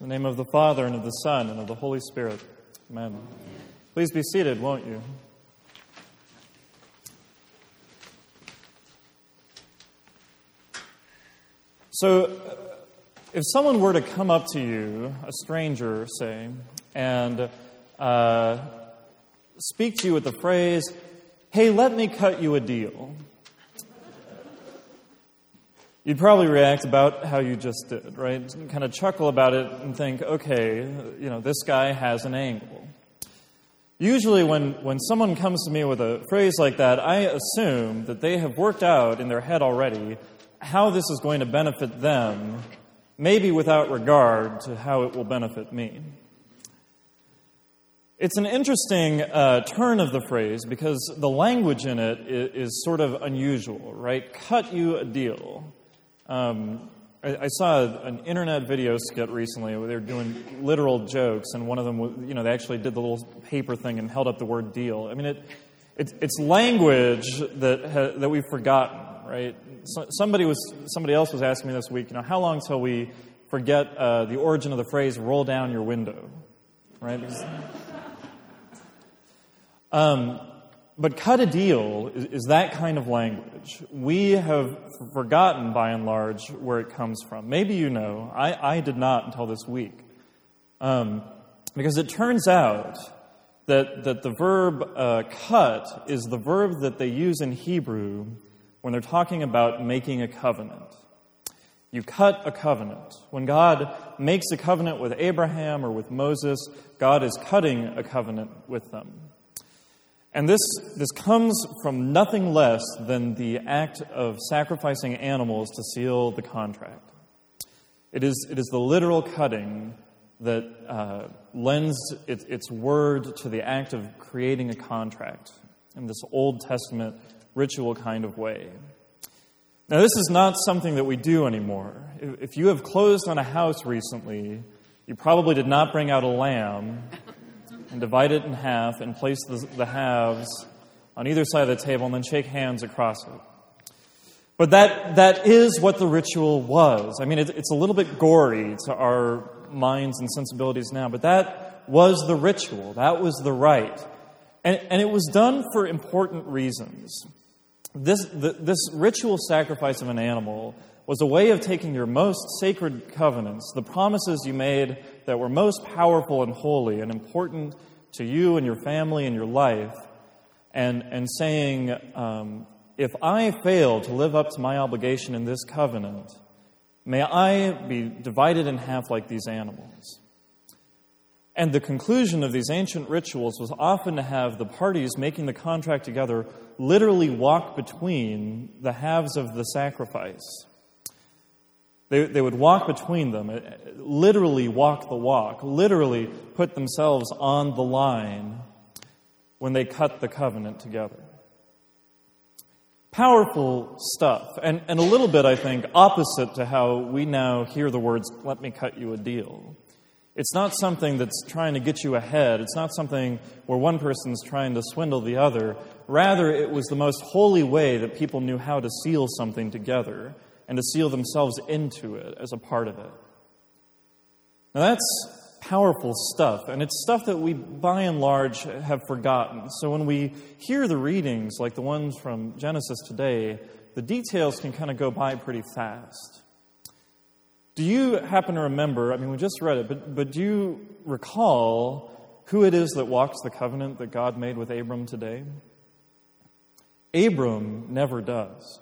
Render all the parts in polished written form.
In the name of the Father, and of the Son, and of the Holy Spirit. Amen. Please be seated, won't you? So, if someone were to come up to you, a stranger, say, and speak to you with the phrase, "Hey, let me cut you a deal," you'd probably react about how you just did, right? Kind of chuckle about it and think, okay, this guy has an angle. Usually when someone comes to me with a phrase like that, I assume that they have worked out in their head already how this is going to benefit them, maybe without regard to how it will benefit me. It's an interesting turn of the phrase because the language in it is sort of unusual, right? Cut you a deal. I saw an internet video skit recently where they were doing literal jokes, and one of them, they actually did the little paper thing and held up the word deal. I mean, it's language that we've forgotten, right? Somebody else was asking me this week, how long till we forget the origin of the phrase "roll down your window," right? But cut a deal is that kind of language. We have forgotten, by and large, where it comes from. Maybe you know. I did not until this week. Because it turns out that the verb cut is the verb that they use in Hebrew when they're talking about making a covenant. You cut a covenant. When God makes a covenant with Abraham or with Moses, God is cutting a covenant with them. And this comes from nothing less than the act of sacrificing animals to seal the contract. It is the literal cutting that lends its word to the act of creating a contract in this Old Testament ritual kind of way. Now, this is not something that we do anymore. If you have closed on a house recently, you probably did not bring out a lamb and divide it in half and place the halves on either side of the table and then shake hands across it. But that is what the ritual was. I mean, it's a little bit gory to our minds and sensibilities now, but that was the ritual. That was the rite. And it was done for important reasons. This ritual sacrifice of an animal was a way of taking your most sacred covenants, the promises you made that were most powerful and holy and important to you and your family and your life, and saying, if I fail to live up to my obligation in this covenant, may I be divided in half like these animals. And the conclusion of these ancient rituals was often to have the parties making the contract together literally walk between the halves of the sacrifice. They would walk between them, literally walk the walk, literally put themselves on the line when they cut the covenant together. Powerful stuff, and a little bit, I think, opposite to how we now hear the words, "let me cut you a deal." It's not something that's trying to get you ahead. It's not something where one person's trying to swindle the other. Rather, it was the most holy way that people knew how to seal something together and to seal themselves into it as a part of it. Now that's powerful stuff, and it's stuff that we, by and large, have forgotten. So when we hear the readings, like the ones from Genesis today, the details can kind of go by pretty fast. Do you happen to remember, we just read it, but do you recall who it is that walks the covenant that God made with Abram today? Abram never does.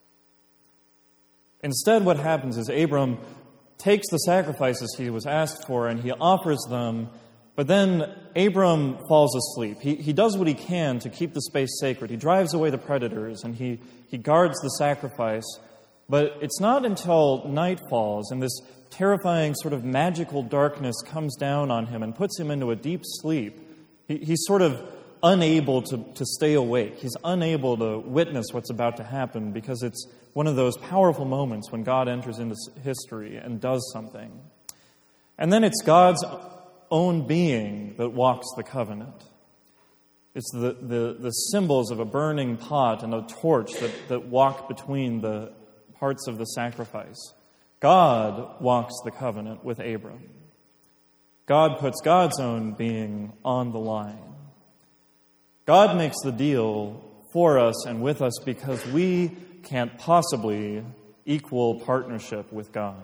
Instead, what happens is Abram takes the sacrifices he was asked for and he offers them, but then Abram falls asleep. He does what he can to keep the space sacred. He drives away the predators and he guards the sacrifice. But it's not until night falls and this terrifying sort of magical darkness comes down on him and puts him into a deep sleep. He's sort of unable to stay awake. He's unable to witness what's about to happen because it's one of those powerful moments when God enters into history and does something. And then it's God's own being that walks the covenant. It's the symbols of a burning pot and a torch that walk between the parts of the sacrifice. God walks the covenant with Abram. God puts God's own being on the line. God makes the deal for us and with us because we can't possibly equal partnership with God.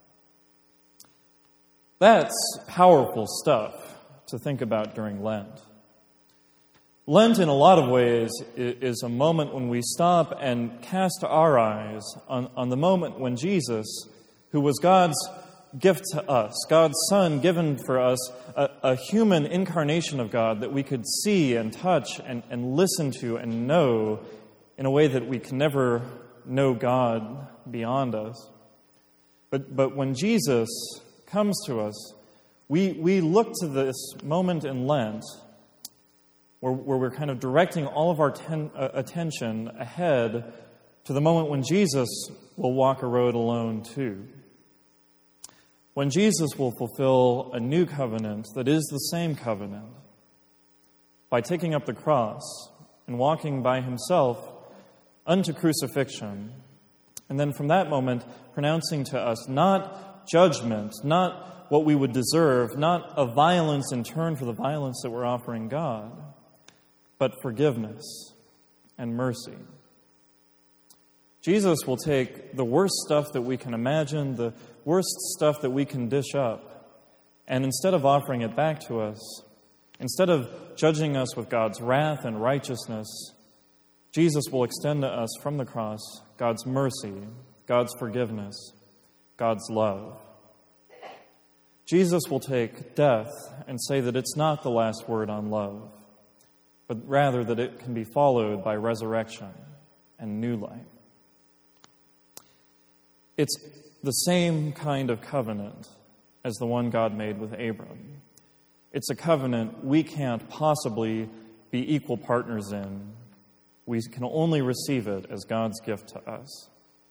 That's powerful stuff to think about during Lent. Lent, in a lot of ways, is a moment when we stop and cast our eyes on the moment when Jesus, who was God's gift to us, God's Son given for us, a human incarnation of God that we could see and touch and listen to and know in a way that we can never know God beyond us. But when Jesus comes to us, we look to this moment in Lent where we're kind of directing all of our attention ahead to the moment when Jesus will walk a road alone too. When Jesus will fulfill a new covenant that is the same covenant by taking up the cross and walking by himself unto crucifixion, and then from that moment pronouncing to us not judgment, not what we would deserve, not a violence in turn for the violence that we're offering God, but forgiveness and mercy. Jesus will take the worst stuff that we can imagine, the worst stuff that we can dish up, and instead of offering it back to us, instead of judging us with God's wrath and righteousness, Jesus will extend to us from the cross God's mercy, God's forgiveness, God's love. Jesus will take death and say that it's not the last word on love, but rather that it can be followed by resurrection and new life. It's the same kind of covenant as the one God made with Abram. It's a covenant we can't possibly be equal partners in. We can only receive it as God's gift to us.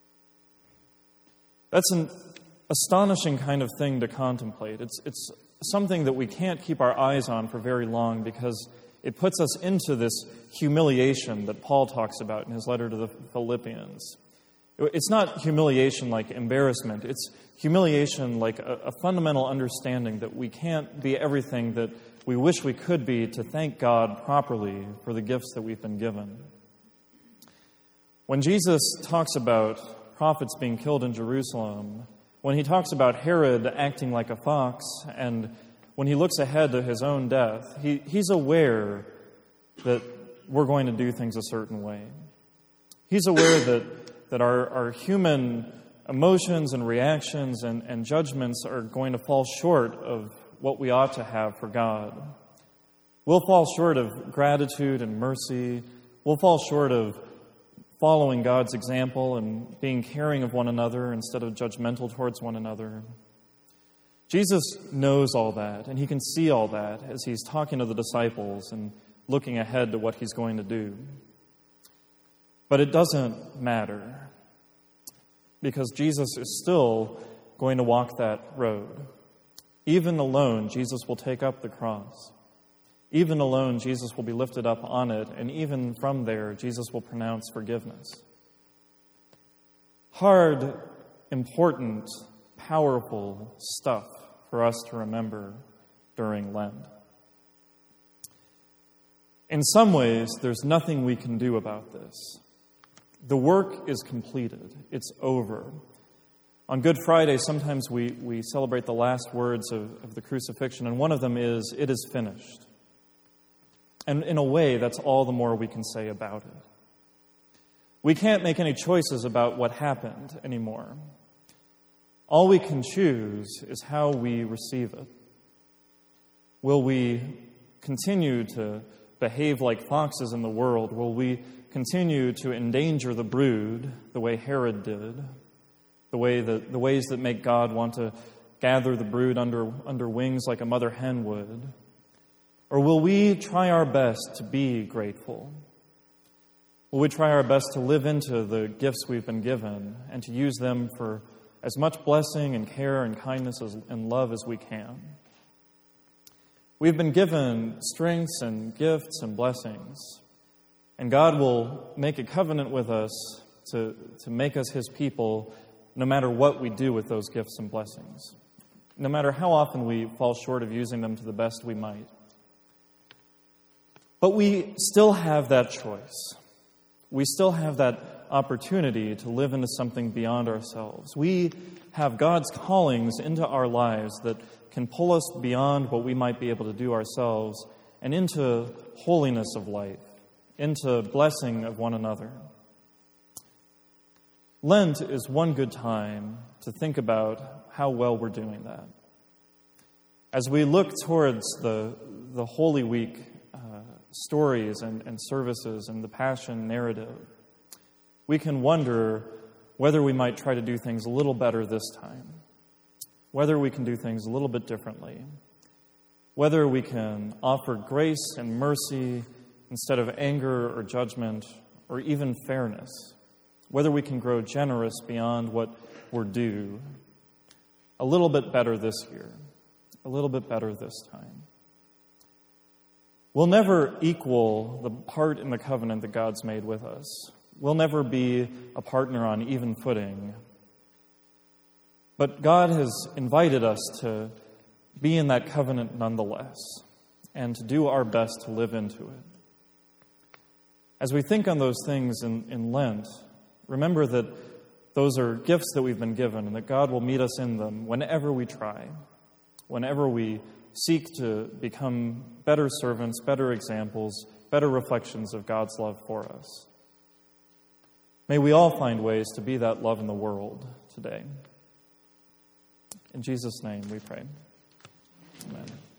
That's an astonishing kind of thing to contemplate. It's something that we can't keep our eyes on for very long because it puts us into this humiliation that Paul talks about in his letter to the Philippians. It's not humiliation like embarrassment. It's humiliation like a fundamental understanding that we can't be everything that we wish we could be to thank God properly for the gifts that we've been given. When Jesus talks about prophets being killed in Jerusalem, when he talks about Herod acting like a fox, and when he looks ahead to his own death, he's aware that we're going to do things a certain way. He's aware that our human emotions and reactions and judgments are going to fall short of what we ought to have for God. We'll fall short of gratitude and mercy. We'll fall short of following God's example and being caring of one another instead of judgmental towards one another. Jesus knows all that, and he can see all that as he's talking to the disciples and looking ahead to what he's going to do. But it doesn't matter, because Jesus is still going to walk that road. Even alone, Jesus will take up the cross. Even alone, Jesus will be lifted up on it, and even from there, Jesus will pronounce forgiveness. Hard, important, powerful stuff for us to remember during Lent. In some ways, there's nothing we can do about this. The work is completed. It's over. On Good Friday, sometimes we celebrate the last words of the crucifixion, and one of them is, "It is finished." And in a way, that's all the more we can say about it. We can't make any choices about what happened anymore. All we can choose is how we receive it. Will we continue to behave like foxes in the world? Will we continue to endanger the brood the way Herod did? The ways that make God want to gather the brood under wings like a mother hen would? Or will we try our best to be grateful? Will we try our best to live into the gifts we've been given and to use them for as much blessing and care and kindness and love as we can? We've been given strengths and gifts and blessings, and God will make a covenant with us to make us his people no matter what we do with those gifts and blessings. no matter how often we fall short of using them to the best we might. But we still have that choice. We still have that opportunity to live into something beyond ourselves. We have God's callings into our lives that can pull us beyond what we might be able to do ourselves and into holiness of life, into blessing of one another. Lent is one good time to think about how well we're doing that. As we look towards the Holy Week stories and services and the Passion narrative, we can wonder whether we might try to do things a little better this time, whether we can do things a little bit differently, whether we can offer grace and mercy instead of anger or judgment or even fairness, whether we can grow generous beyond what we're due. A little bit better this year, a little bit better this time. We'll never equal the part in the covenant that God's made with us. We'll never be a partner on even footing. But God has invited us to be in that covenant nonetheless, and to do our best to live into it. As we think on those things in Lent, remember that those are gifts that we've been given, and that God will meet us in them whenever we try, whenever we seek to become better servants, better examples, better reflections of God's love for us. May we all find ways to be that love in the world today. In Jesus' name we pray. Amen.